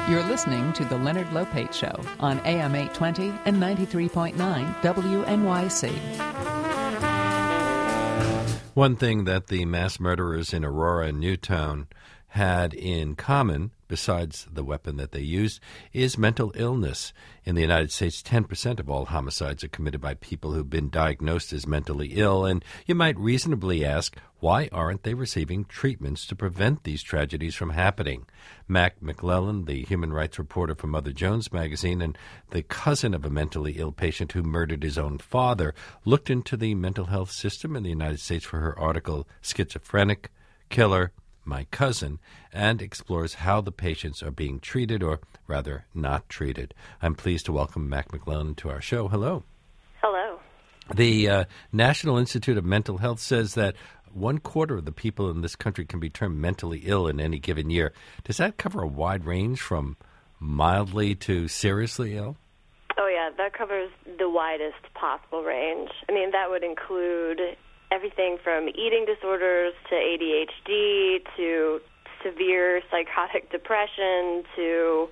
You're listening to The Leonard Lopate Show on AM 820 and 93.9 WNYC. One thing that the mass murderers in Aurora and Newtown had in common, besides the weapon that they used, is mental illness. In the United States, 10% of all homicides are committed by people who've been diagnosed as mentally ill, and you might reasonably ask, why aren't they receiving treatments to prevent these tragedies from happening? Mac McClellan, the human rights reporter for Mother Jones magazine and the cousin of a mentally ill patient who murdered his own father, looked into the mental health system in the United States for her article, Schizophrenic, Killer, My Cousin, and explores how the patients are being treated, or rather not treated. I'm pleased to welcome Mac McClellan to our show. Hello. Hello. The National Institute of Mental Health says that 1/4 of the people in this country can be termed mentally ill in any given year. Does that cover a wide range from mildly to seriously ill? Oh, yeah, that covers the widest possible range. I mean, that would include everything from eating disorders to ADHD to severe psychotic depression to,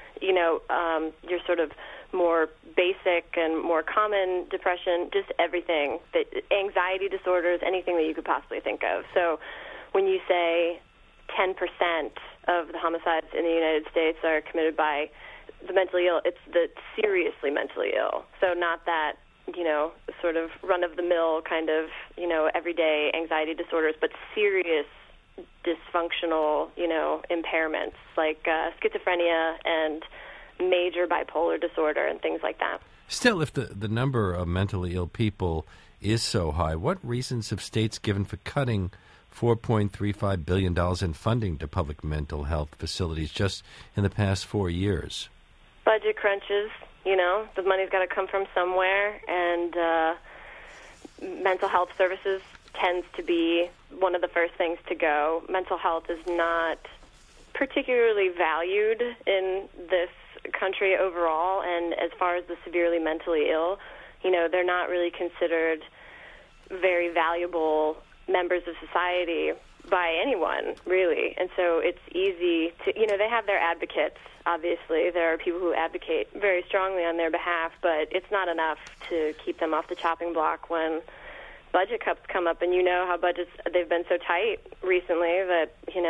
your sort of more basic and more common depression, just everything, anxiety disorders, anything that you could possibly think of. So when you say 10% of the homicides in the United States are committed by the mentally ill, it's the seriously mentally ill. So not that sort of run-of-the-mill kind of, everyday anxiety disorders, but serious dysfunctional, impairments like schizophrenia and major bipolar disorder and things like that. Still, if the number of mentally ill people is so high, what reasons have states given for cutting $4.35 billion in funding to public mental health facilities just in the past 4 years? Budget crunches. The money's got to come from somewhere, and mental health services tends to be one of the first things to go. Mental health is not particularly valued in this country overall, and as far as the severely mentally ill, they're not really considered very valuable members of society by anyone, really. And so it's easy to, they have their advocates, obviously. There are people who advocate very strongly on their behalf, but it's not enough to keep them off the chopping block when budget cuts come up. And you know how budgets, they've been so tight recently that,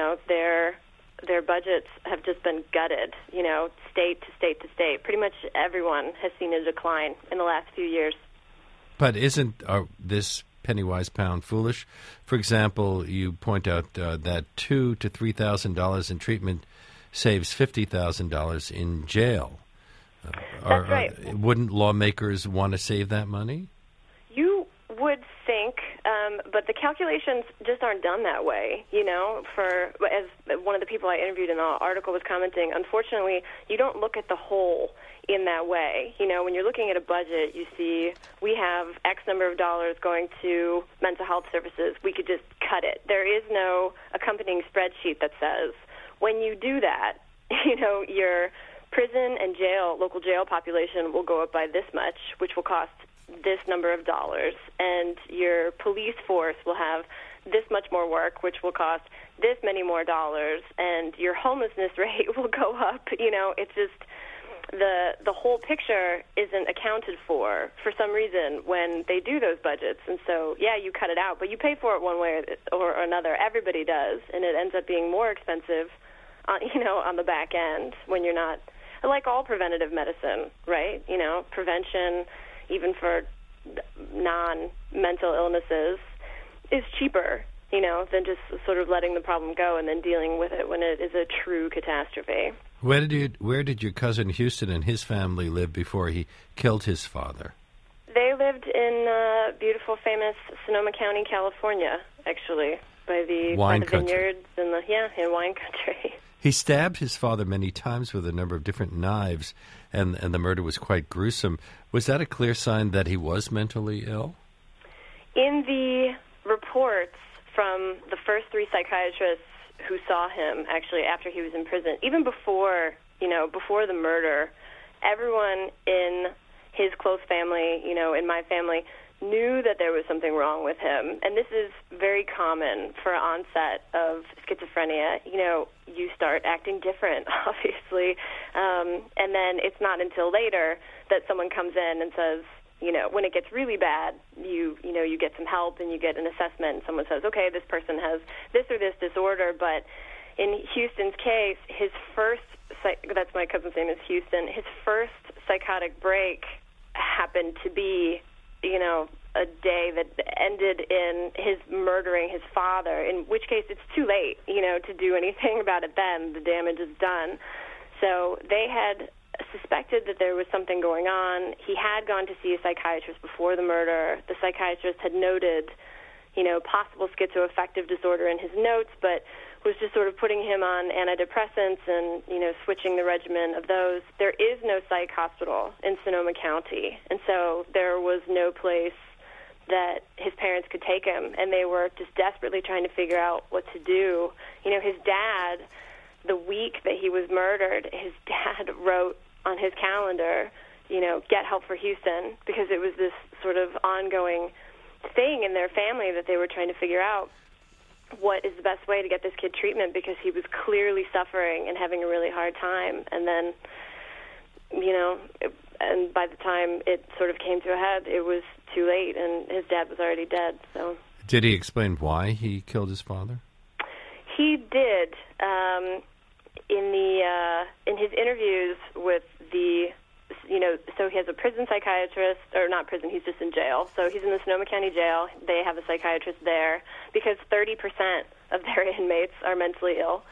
their budgets have just been gutted, state to state to state. Pretty much everyone has seen a decline in the last few years. But isn't this penny-wise, pound-foolish? For example, you point out that $2,000 to $3,000 in treatment saves $50,000 in jail. That's right. Wouldn't lawmakers want to save that money? You would think, but the calculations just aren't done that way. As one of the people I interviewed in the article was commenting, unfortunately, you don't look at the whole in that way. When you're looking at a budget, you see we have X number of dollars going to mental health services. We could just cut it. There is no accompanying spreadsheet that says when you do that, your prison and local jail population will go up by this much, which will cost this number of dollars, and your police force will have this much more work, which will cost this many more dollars, and your homelessness rate will go up. It's just the whole picture isn't accounted for some reason when they do those budgets. And so, yeah, you cut it out, but you pay for it one way or another. Everybody does, and it ends up being more expensive, on the back end when you're not, like all preventative medicine, right? Prevention, even for non-mental illnesses, is cheaper, than just sort of letting the problem go and then dealing with it when it is a true catastrophe. Where did your cousin Houston and his family live before he killed his father? They lived in beautiful, famous Sonoma County, California, actually, by the vineyards and in wine country. He stabbed his father many times with a number of different knives, and the murder was quite gruesome. Was that a clear sign that he was mentally ill? In the reports from the first 3 psychiatrists who saw him, actually, after he was in prison, even before the murder, everyone in his close family, in my family, knew that there was something wrong with him. And this is very common for onset of schizophrenia. You know, you start acting different, obviously, and then it's not until later that someone comes in and says, you know, when it gets really bad, you get some help and you get an assessment, and someone says, okay, this person has this or this disorder. But in Houston's case, his first, that's my cousin's name is Houston, his first psychotic break happened to be, you know, a day that ended in his murdering his father, in which case it's too late, you know, to do anything about it then. The damage is done. So they had suspected that there was something going on. He had gone to see a psychiatrist before the murder. The psychiatrist had noted, you know, possible schizoaffective disorder in his notes, but was just sort of putting him on antidepressants and, you know, switching the regimen of those. There is no psych hospital in Sonoma County, and so there was no place that his parents could take him, and they were just desperately trying to figure out what to do. You know, his dad, the week that he was murdered, his dad wrote on his calendar, you know, get help for Houston, because it was this sort of ongoing thing in their family that they were trying to figure out what is the best way to get this kid treatment, because he was clearly suffering and having a really hard time. And then, you know, and by the time it sort of came to a head, it was too late, and his dad was already dead. So, did he explain why he killed his father? He did. In his interviews with the, you know, so he has a prison psychiatrist, or not prison, he's just in jail. So he's in the Sonoma County Jail. They have a psychiatrist there because 30% of their inmates are mentally ill.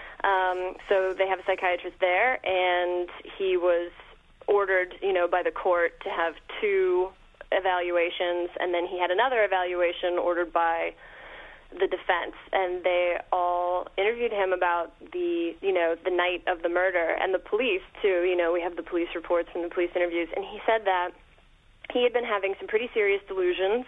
So they have a psychiatrist there, and he was ordered, you know, by the court to have 2 evaluations, and then he had another evaluation ordered by the defense, and they all interviewed him about the, you know, the night of the murder, and the police too. You know, we have the police reports from the police interviews, and he said that he had been having some pretty serious delusions.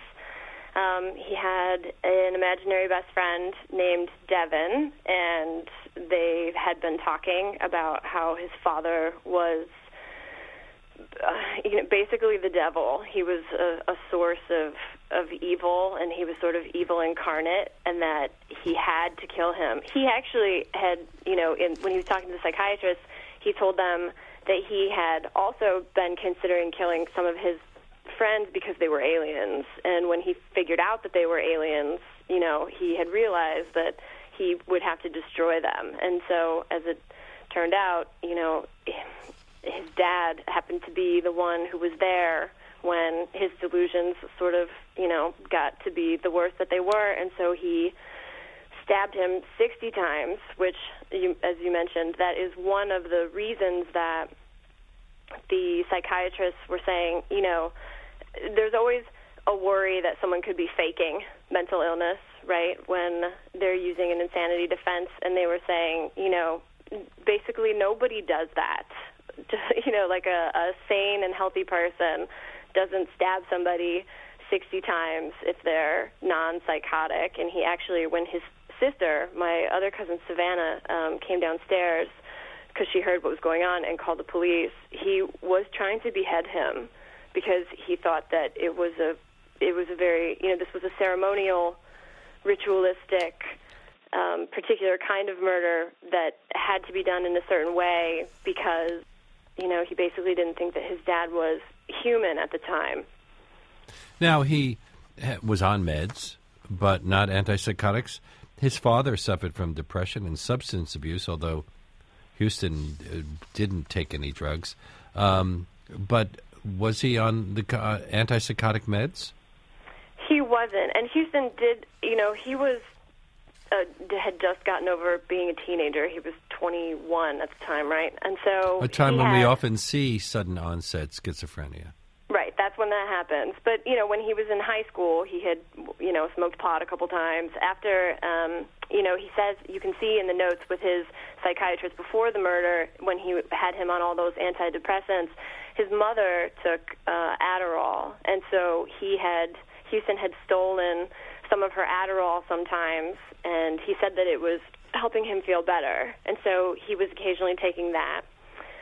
He had an imaginary best friend named Devin, and they had been talking about how his father was, you know, basically the devil. He was a source of evil, and he was sort of evil incarnate, and that he had to kill him. He actually had, you know, when he was talking to the psychiatrist, he told them that he had also been considering killing some of his friends because they were aliens, and when he figured out that they were aliens, you know, he had realized that he would have to destroy them. And so, as it turned out, you know, his dad happened to be the one who was there when his delusions sort of, you know, got to be the worst that they were, and so he stabbed him 60 times, which, as you mentioned, that is one of the reasons that the psychiatrists were saying, you know, there's always a worry that someone could be faking mental illness, right, when they're using an insanity defense, and they were saying, you know, basically nobody does that. You know, like a sane and healthy person doesn't stab somebody 60 times if they're non-psychotic. And he actually, when his sister, my other cousin Savannah, came downstairs because she heard what was going on and called the police, he was trying to behead him because he thought that it was a very, you know, this was a ceremonial, ritualistic, particular kind of murder that had to be done in a certain way because, you know, he basically didn't think that his dad was human at the time. Now, he was on meds, but not antipsychotics. His father suffered from depression and substance abuse, although Houston didn't take any drugs. But was he on the antipsychotic meds? He wasn't. And Houston did, you know, he was had just gotten over being a teenager. He was 21 at the time, right? And so a time when we often see sudden onset schizophrenia. Right, that's when that happens. But, you know, when he was in high school, he had, you know, smoked pot a couple times. After, you know, he says, you can see in the notes with his psychiatrist before the murder, when he had him on all those antidepressants, his mother took Adderall. And so Houston had stolen some of her Adderall sometimes, and he said that it was helping him feel better. And so he was occasionally taking that.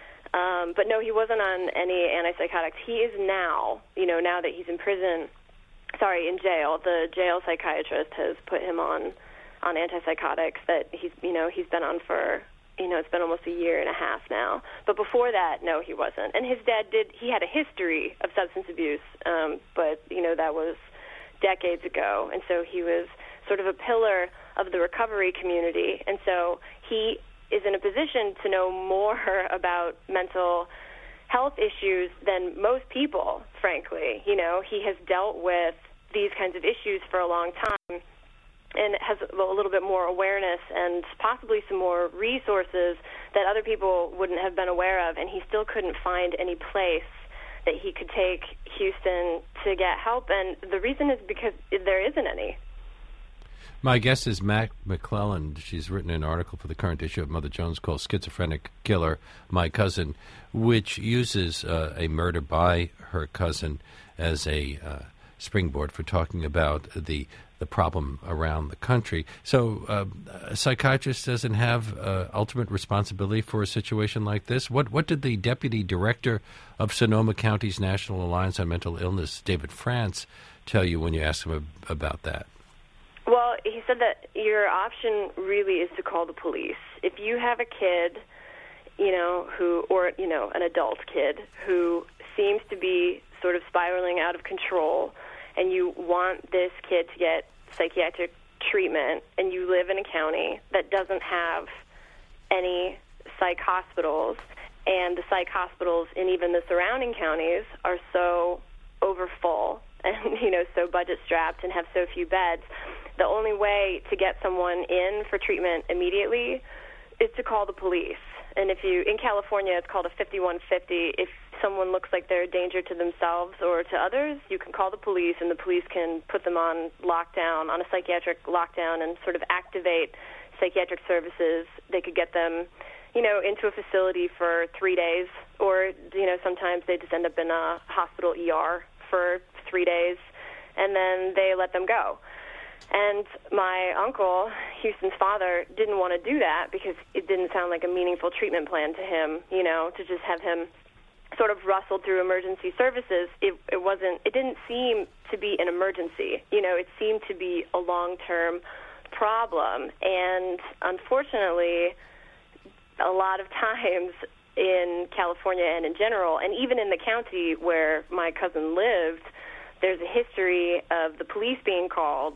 But no, he wasn't on any antipsychotics. He is now, you know, now that he's in prison, in jail. The jail psychiatrist has put him on antipsychotics that he's been on for, it's been almost a year and a half now. But before that, no, he wasn't. And his dad he had a history of substance abuse, but, that was decades ago. And so he was sort of a pillar of the recovery community. And so he is in a position to know more about mental health issues than most people, frankly. He has dealt with these kinds of issues for a long time and has a little bit more awareness and possibly some more resources that other people wouldn't have been aware of, and he still couldn't find any place that he could take Houston to get help, and the reason is because there isn't any. My guest is Mac McClelland. She's written an article for the current issue of Mother Jones called Schizophrenic Killer, My Cousin, which uses a murder by her cousin as a springboard for talking about the problem around the country. So a psychiatrist doesn't have ultimate responsibility for a situation like this? What did the Deputy Director of Sonoma County's National Alliance on Mental Illness, David France, tell you when you asked him about that? Well, he said that your option really is to call the police. If you have a kid, an adult kid who seems to be sort of spiraling out of control, and you want this kid to get psychiatric treatment, and you live in a county that doesn't have any psych hospitals, and the psych hospitals in even the surrounding counties are so overfull and, so budget-strapped and have so few beds, the only way to get someone in for treatment immediately is to call the police. And in California, it's called a 5150. If someone looks like they're a danger to themselves or to others, you can call the police, and the police can put them on lockdown, on a psychiatric lockdown, and sort of activate psychiatric services. They could get them, into a facility for 3 days, or, sometimes they just end up in a hospital ER for 3 days, and then they let them go. And my uncle, Houston's father, didn't want to do that because it didn't sound like a meaningful treatment plan to him, to just have him sort of rustled through emergency services. It didn't seem to be an emergency. It seemed to be a long-term problem. And unfortunately, a lot of times in California and in general, and even in the county where my cousin lived, there's a history of the police being called,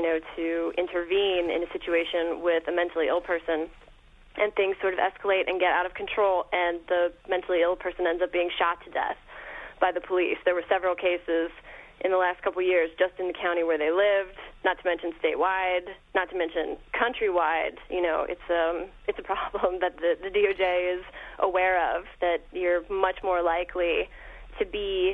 to intervene in a situation with a mentally ill person, and things sort of escalate and get out of control, and the mentally ill person ends up being shot to death by the police. There were several cases in the last couple of years just in the county where they lived, not to mention statewide, not to mention countrywide. It's a problem that the DOJ is aware of, that you're much more likely to be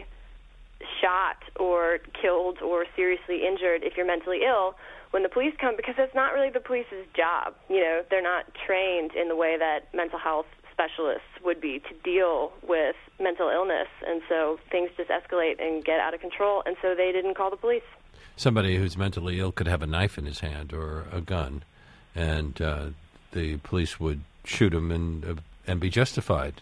shot or killed or seriously injured if you're mentally ill when the police come, because it's not really the police's job. They're not trained in the way that mental health specialists would be to deal with mental illness, and so things just escalate and get out of control, and so they didn't call the police. Somebody who's mentally ill could have a knife in his hand or a gun, and the police would shoot him and be justified.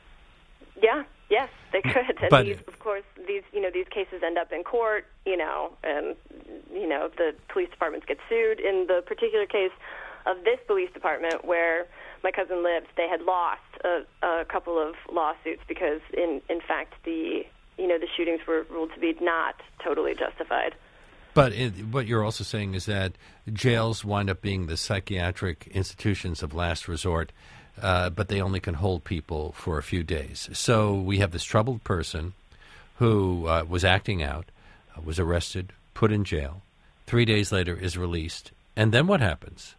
Yeah. Yes, they could. And but, of course, these cases end up in court, and, the police departments get sued. In the particular case of this police department where my cousin lived, they had lost a couple of lawsuits because, in fact, the shootings were ruled to be not totally justified. But what you're also saying is that jails wind up being the psychiatric institutions of last resort, but they only can hold people for a few days. So we have this troubled person who was acting out, was arrested, put in jail, 3 days later is released, and then what happens?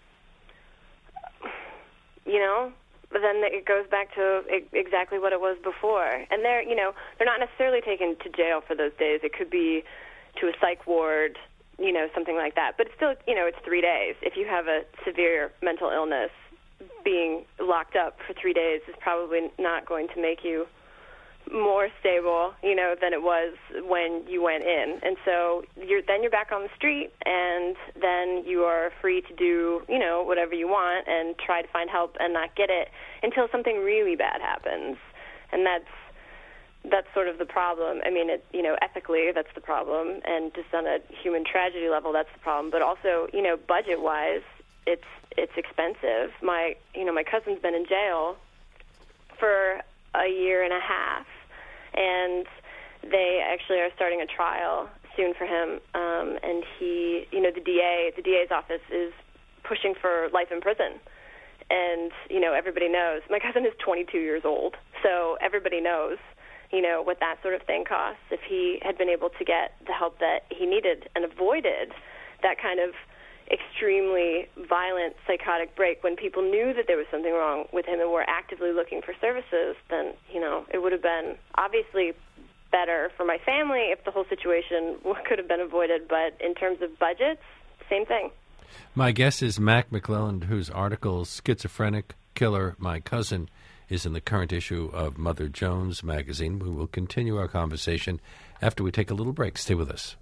But then it goes back to exactly what it was before. And they're not necessarily taken to jail for those days. It could be to a psych ward, something like that. But it's still, it's 3 days. If you have a severe mental illness, being locked up for 3 days is probably not going to make you more stable, than it was when you went in. And so you're back on the street, and then you are free to do, whatever you want and try to find help and not get it until something really bad happens. And that's that's sort of the problem. I mean, ethically, that's the problem, and just on a human tragedy level, that's the problem. But also, budget-wise, it's expensive. My cousin's been in jail for a year and a half, and they actually are starting a trial soon for him. And he, the DA's office is pushing for life in prison. And, everybody knows. My cousin is 22 years old, so everybody knows, what that sort of thing costs. If he had been able to get the help that he needed and avoided that kind of extremely violent psychotic break when people knew that there was something wrong with him and were actively looking for services, then, it would have been obviously better for my family if the whole situation could have been avoided. But in terms of budgets, same thing. My guest is Mac McClelland, whose article, Schizophrenic Killer, My Cousin, is in the current issue of Mother Jones magazine. We will continue our conversation after we take a little break. Stay with us.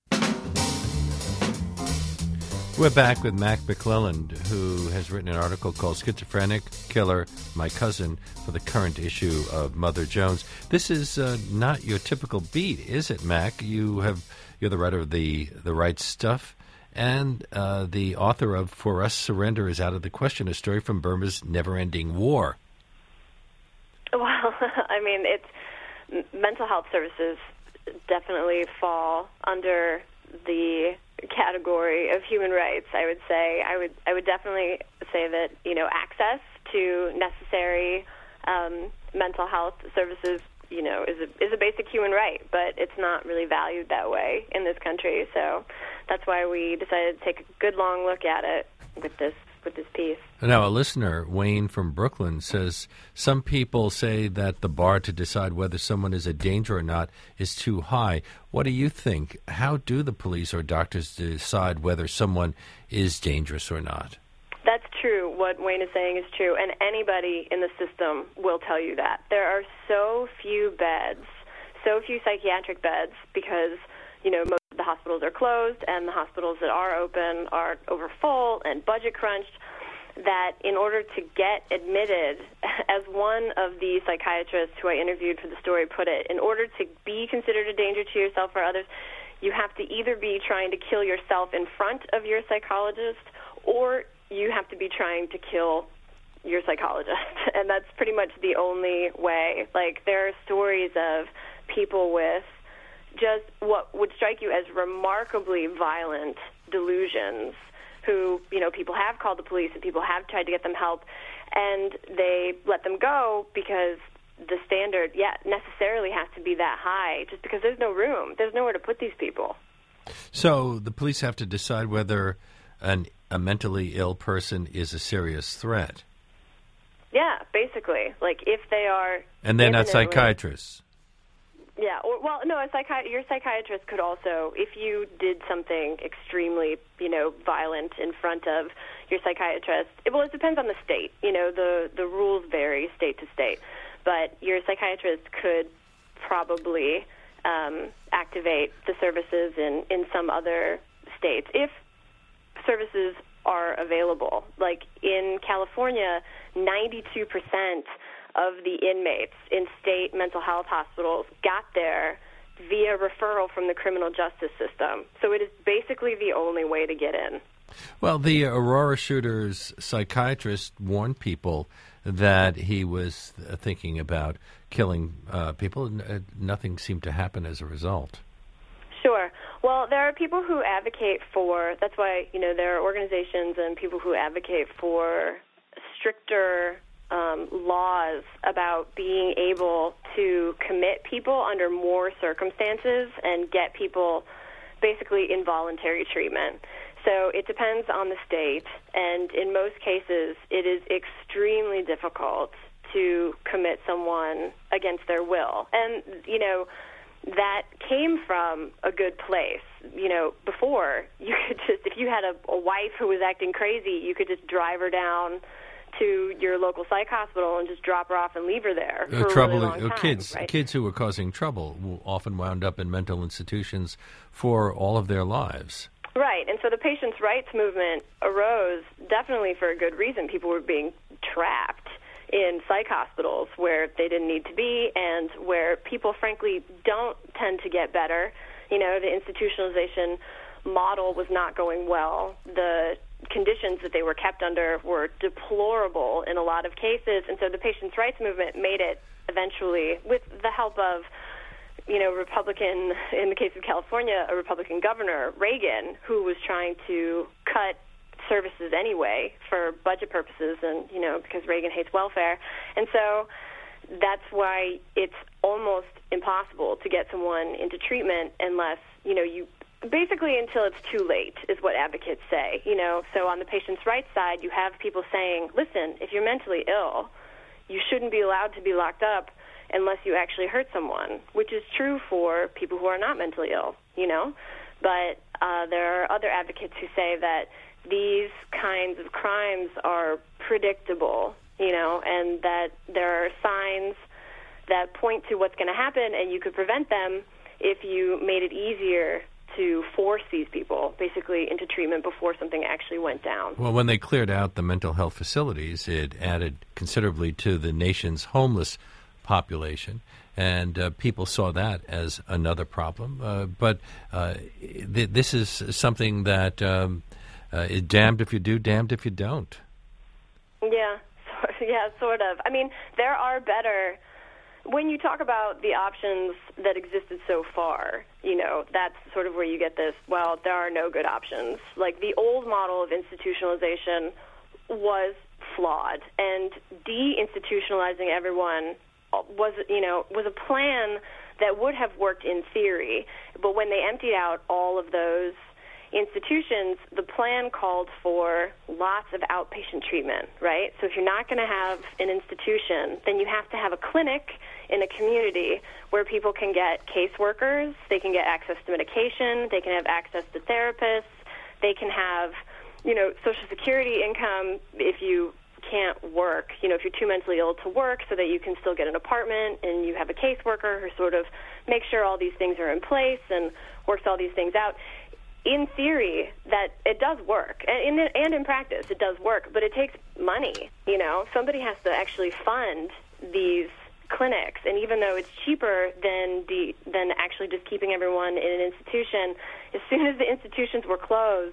We're back with Mac McClelland, who has written an article called Schizophrenic Killer, My Cousin, for the current issue of Mother Jones. This is not your typical beat, is it, Mac? You're the writer of The Right Stuff, and the author of For Us, Surrender is Out of the Question, a story from Burma's never-ending war. Well, I mean, it's mental health services definitely fall under the category of human rights. I would say I would definitely say that access to necessary mental health services is a basic human right, but it's not really valued that way in this country. So that's why we decided to take a good long look at it with this piece. Now, a listener, Wayne from Brooklyn, says some people say that the bar to decide whether someone is a danger or not is too high. What do you think? How do the police or doctors decide whether someone is dangerous or not? That's true. What Wayne is saying is true, and anybody in the system will tell you that. There are so few beds, so few psychiatric beds, because most of the hospitals are closed, and the hospitals that are open are overfull and budget crunched, that in order to get admitted, as one of the psychiatrists who I interviewed for the story put it, in order to be considered a danger to yourself or others, you have to either be trying to kill yourself in front of your psychologist, or you have to be trying to kill your psychologist. And that's pretty much the only way. Like, there are stories of people with just what would strike you as remarkably violent delusions who, people have called the police and people have tried to get them help, and they let them go because the standard, necessarily has to be that high, just because there's no room. There's nowhere to put these people. So the police have to decide whether a mentally ill person is a serious threat. Yeah, basically. Like, if they are... And they're not psychiatrists. Yeah, your psychiatrist could also, if you did something extremely, violent in front of your psychiatrist, it depends on the state. The rules vary state to state, but your psychiatrist could probably activate the services in some other states if services are available. Like in California, 92% of the inmates in state mental health hospitals got there via referral from the criminal justice system. So it is basically the only way to get in. Well, the Aurora shooter's psychiatrist warned people that he was thinking about killing people. Nothing seemed to happen as a result. Sure. Well, there are people who advocate for, that's why, there are organizations and people who advocate for stricter laws about being able to commit people under more circumstances and get people basically involuntary treatment. So it depends on the state, and in most cases it is extremely difficult to commit someone against their will. And, that came from a good place. Before, you could just, if you had a wife who was acting crazy, you could just drive her down to your local psych hospital and just drop her off and leave her there for a really long time. Kids who were causing trouble often wound up in mental institutions for all of their lives. Right, and so the patients' rights movement arose definitely for a good reason. People were being trapped in psych hospitals where they didn't need to be and where people, frankly, don't tend to get better. The institutionalization model was not going well. The conditions that they were kept under were deplorable in a lot of cases, and so the patients' rights movement made it eventually, with the help of Republican, in the case of California, a Republican governor, Reagan, who was trying to cut services anyway for budget purposes and, because Reagan hates welfare. And so that's why it's almost impossible to get someone into treatment unless, you basically until it's too late is what advocates say. So on the patient's rights side, you have people saying, listen, if you're mentally ill, you shouldn't be allowed to be locked up unless you actually hurt someone, which is true for people who are not mentally ill, But there are other advocates who say that these kinds of crimes are predictable, and that there are signs that point to what's going to happen, and you could prevent them if you made it easier to force these people basically into treatment before something actually went down. Well, when they cleared out the mental health facilities, it added considerably to the nation's homeless population, and people saw that as another problem. But this is something that is damned if you do, damned if you don't. Yeah, sort of. I mean, there are better. When you talk about the options that existed so far, that's sort of where you get this, well, there are no good options. Like the old model of institutionalization was flawed, and deinstitutionalizing everyone was a plan that would have worked in theory, but when they emptied out all of those institutions, the plan called for lots of outpatient treatment, right? So if you're not going to have an institution, then you have to have a clinic in a community where people can get caseworkers, they can get access to medication, they can have access to therapists, they can have, Social Security income if you can't work, if you're too mentally ill to work, so that you can still get an apartment and you have a caseworker who sort of makes sure all these things are in place and works all these things out. In theory, that it does work, and in practice, it does work, but it takes money. Somebody has to actually fund these clinics, and even though it's cheaper than actually just keeping everyone in an institution, as soon as the institutions were closed,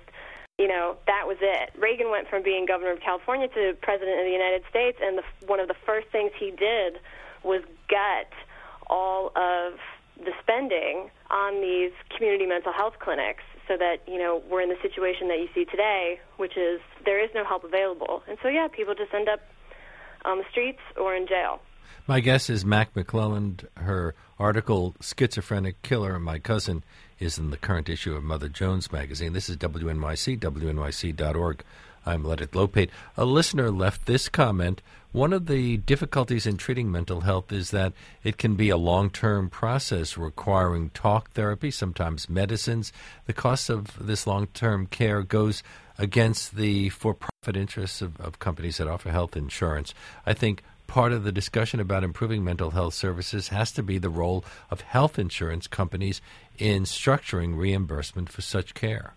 that was it. Reagan went from being governor of California to president of the United States, and one of the first things he did was gut all of the spending on these community mental health clinics so that, we're in the situation that you see today, which is there is no help available. And so, people just end up on the streets or in jail. My guess is Mac McClelland. Her article, Schizophrenic Killer, My Cousin, is in the current issue of Mother Jones magazine. This is WNYC, WNYC.org. I'm Leonard Lopate. A listener left this comment. One of the difficulties in treating mental health is that it can be a long-term process requiring talk therapy, sometimes medicines. The cost of this long-term care goes against the for-profit interests of companies that offer health insurance. I think part of the discussion about improving mental health services has to be the role of health insurance companies in structuring reimbursement for such care.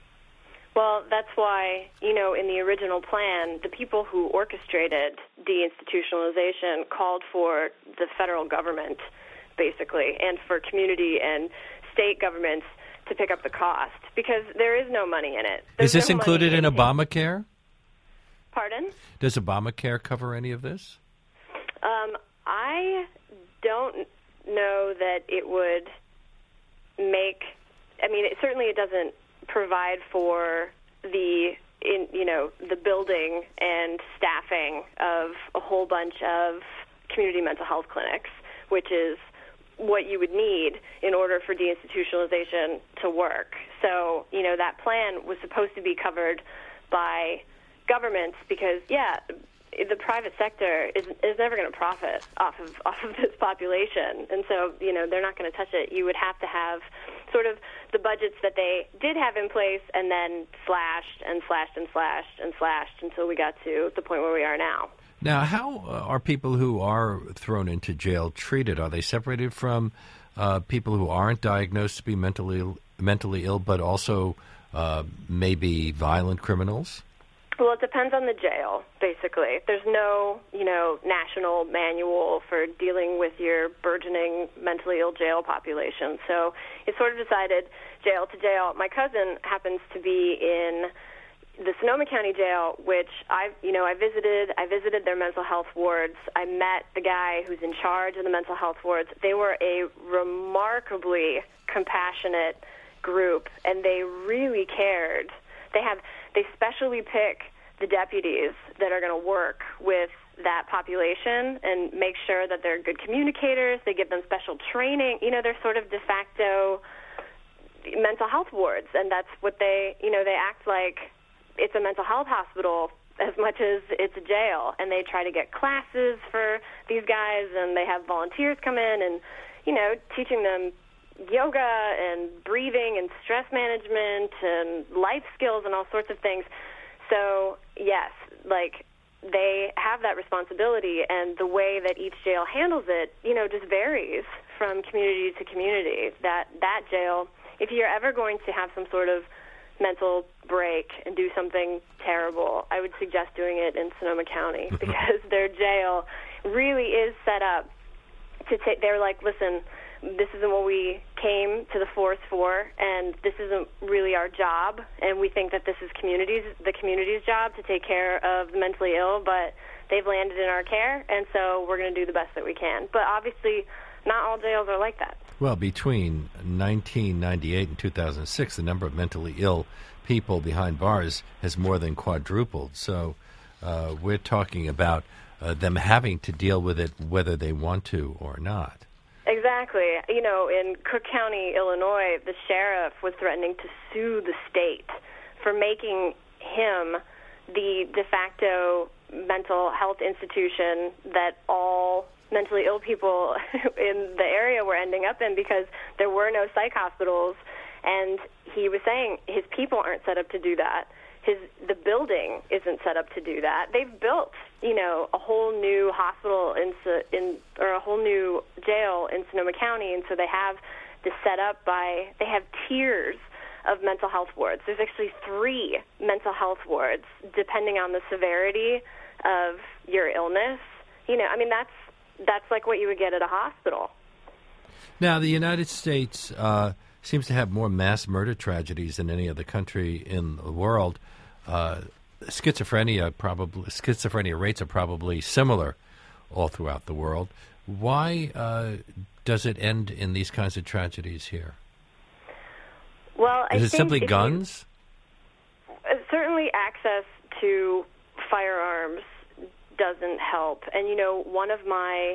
Well, that's why, in the original plan, the people who orchestrated deinstitutionalization called for the federal government, basically, and for community and state governments to pick up the cost, because there is no money in it. Is this included in Obamacare? Pardon? Does Obamacare cover any of this? I don't know that it would make. Certainly it doesn't provide for the building and staffing of a whole bunch of community mental health clinics, which is what you would need in order for deinstitutionalization to work. So, that plan was supposed to be covered by governments because, the private sector is never going to profit off of this population, and so they're not going to touch it. You would have to have sort of the budgets that they did have in place, and then slashed and slashed and slashed and slashed until we got to the point where we are now. Now, how are people who are thrown into jail treated? Are they separated from people who aren't diagnosed to be mentally ill, but also maybe violent criminals? Well, it depends on the jail, basically. There's no, national manual for dealing with your burgeoning mentally ill jail population. So it's sort of decided jail to jail. My cousin happens to be in the Sonoma County Jail, which I visited. I visited their mental health wards. I met the guy who's in charge of the mental health wards. They were a remarkably compassionate group, and they really cared. They specially pick the deputies that are going to work with that population and make sure that they're good communicators. They give them special training. They're sort of de facto mental health wards, and that's what they act like it's a mental health hospital as much as it's a jail. And they try to get classes for these guys, and they have volunteers come in and, teaching them yoga and breathing and stress management and life skills and all sorts of things. So, yes, they have that responsibility, and the way that each jail handles it, just varies from community to community. That jail, if you're ever going to have some sort of mental break and do something terrible, I would suggest doing it in Sonoma County because their jail really is set up to take. They're like, listen, this isn't what we came to the force for, and this isn't really our job, and we think that this is the community's job to take care of the mentally ill, but they've landed in our care, and so we're going to do the best that we can. But obviously, not all jails are like that. Well, between 1998 and 2006, the number of mentally ill people behind bars has more than quadrupled. So we're talking about them having to deal with it whether they want to or not. Exactly. In Cook County, Illinois, the sheriff was threatening to sue the state for making him the de facto mental health institution that all mentally ill people in the area were ending up in because there were no psych hospitals. And he was saying his people aren't set up to do that. The building isn't set up to do that. They've built, a whole new hospital or a whole new jail in Sonoma County, and so they have this set up they have tiers of mental health wards. There's actually 3 mental health wards, depending on the severity of your illness. That's like what you would get at a hospital. Now, the United States seems to have more mass murder tragedies than any other country in the world. Schizophrenia rates are probably similar all throughout the world. Why does it end in these kinds of tragedies here? Well, is it simply guns? Certainly access to firearms doesn't help. And, one of my,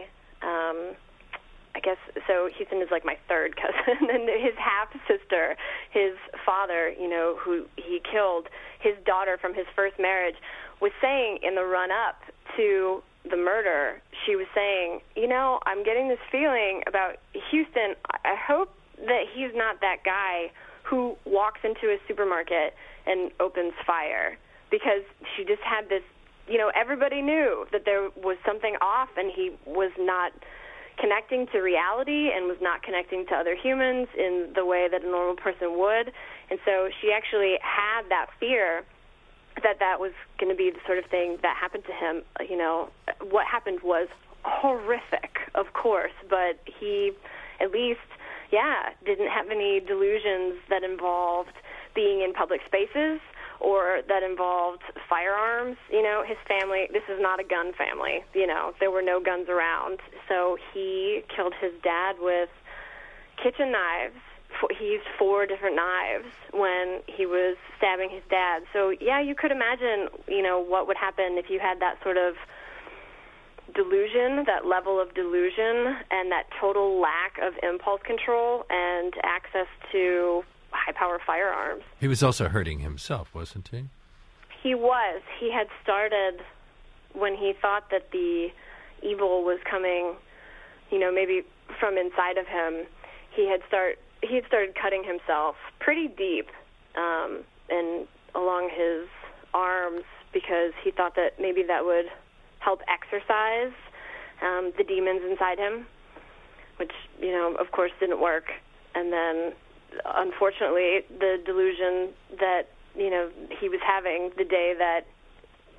Houston is like my third cousin, and his half-sister, his father, who he killed, his daughter from his first marriage, was saying in the run-up to the murder, she was saying, I'm getting this feeling about Houston. I hope that he's not that guy who walks into a supermarket and opens fire, because she just had this, everybody knew that there was something off, and he was not connecting to reality and was not connecting to other humans in the way that a normal person would. And so she actually had that fear that was going to be the sort of thing that happened to him. What happened was horrific, of course, but he at least, didn't have any delusions that involved being in public spaces or that involved firearms. His family, this is not a gun family. There were no guns around. So he killed his dad with kitchen knives. He used 4 different knives when he was stabbing his dad. So, you could imagine, what would happen if you had that sort of delusion, that level of delusion, and that total lack of impulse control and access to high-power firearms. He was also hurting himself, wasn't he? He was. He had started when he thought that the evil was coming, maybe from inside of him. He had started cutting himself pretty deep and along his arms because he thought that maybe that would help exorcise the demons inside him, which, of course didn't work. And then, unfortunately, the delusion that, he was having the day that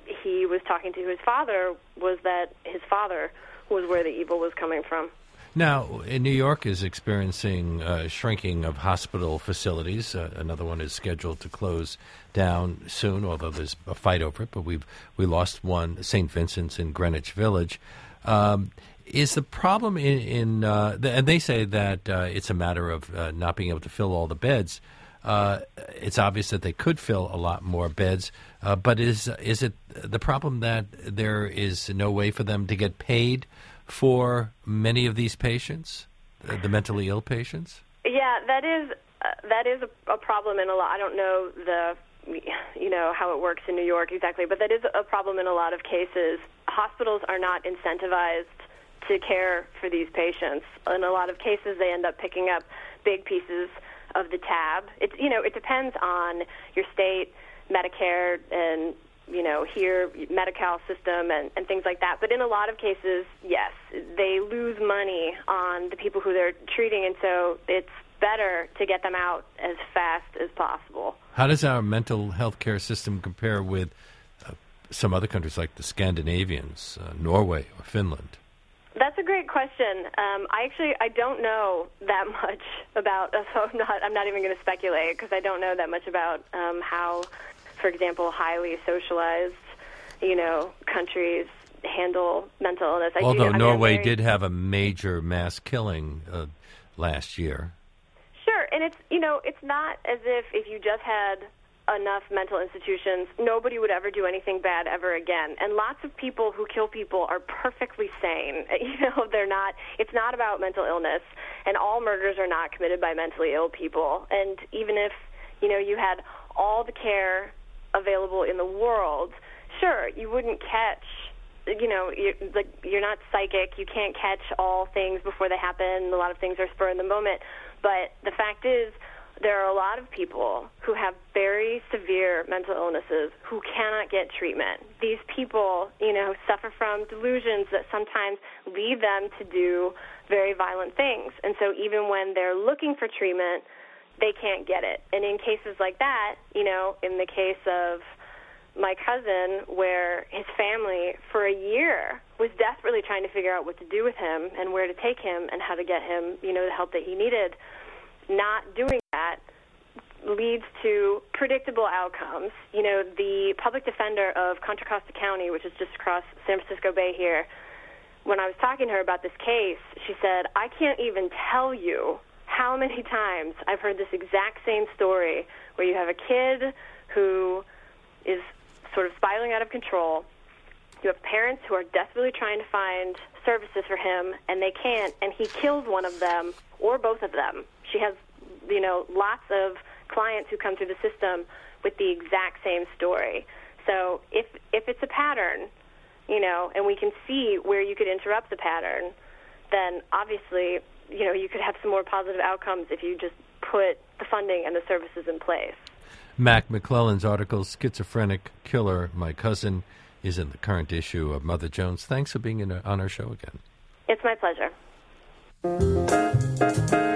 he was talking to his father was that his father was where the evil was coming from. Now, New York is experiencing shrinking of hospital facilities. Another one is scheduled to close down soon, although there's a fight over it. But we lost one, St. Vincent's in Greenwich Village. Is the problem and they say that it's a matter of not being able to fill all the beds. It's obvious that they could fill a lot more beds, but is it the problem that there is no way for them to get paid for many of these patients, the mentally ill patients? Yeah, that is a problem in a lot. I don't know how it works in New York exactly, but that is a problem in a lot of cases. Hospitals are not incentivized to care for these patients. In a lot of cases, they end up picking up big pieces of the tab. It depends on your state, Medicare, and here, Medi-Cal system and things like that. But in a lot of cases, yes, they lose money on the people who they're treating, and so it's better to get them out as fast as possible. How does our mental health care system compare with some other countries like the Scandinavians, Norway or Finland? That's a great question. I don't know that much about, so I'm not even going to speculate because I don't know that much about how, for example, highly socialized, countries handle mental illness. Although Norway did have a major mass killing last year. Sure, and it's not as if you just had enough mental institutions, nobody would ever do anything bad ever again. And lots of people who kill people are perfectly sane. They're not. It's not about mental illness, and all murders are not committed by mentally ill people. And even if you had all the care available in the world, sure, you wouldn't catch. You're not psychic. You can't catch all things before they happen. A lot of things are spur in the moment. But the fact is, there are a lot of people who have very severe mental illnesses who cannot get treatment. These people, suffer from delusions that sometimes lead them to do very violent things. And so even when they're looking for treatment, they can't get it. And in cases like that, in the case of my cousin, where his family for a year was desperately trying to figure out what to do with him and where to take him and how to get him, the help that he needed, not doing that leads to predictable outcomes. The public defender of Contra Costa County, which is just across San Francisco Bay here, when I was talking to her about this case, she said, I can't even tell you how many times I've heard this exact same story where you have a kid who is sort of spiraling out of control. You have parents who are desperately trying to find services for him, and they can't, and he kills one of them or both of them. She has, lots of clients who come through the system with the exact same story. So if it's a pattern, and we can see where you could interrupt the pattern, then obviously, you could have some more positive outcomes if you just put the funding and the services in place. Mac McClellan's article, Schizophrenic Killer, My Cousin, is in the current issue of Mother Jones. Thanks for being on our show again. It's my pleasure.